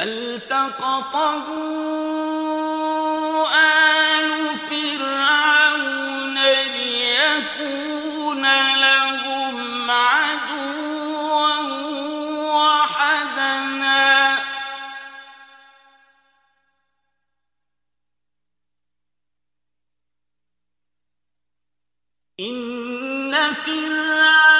فالتقطه آل فرعون ليكون لهم عدوا وحزنا إن فرعون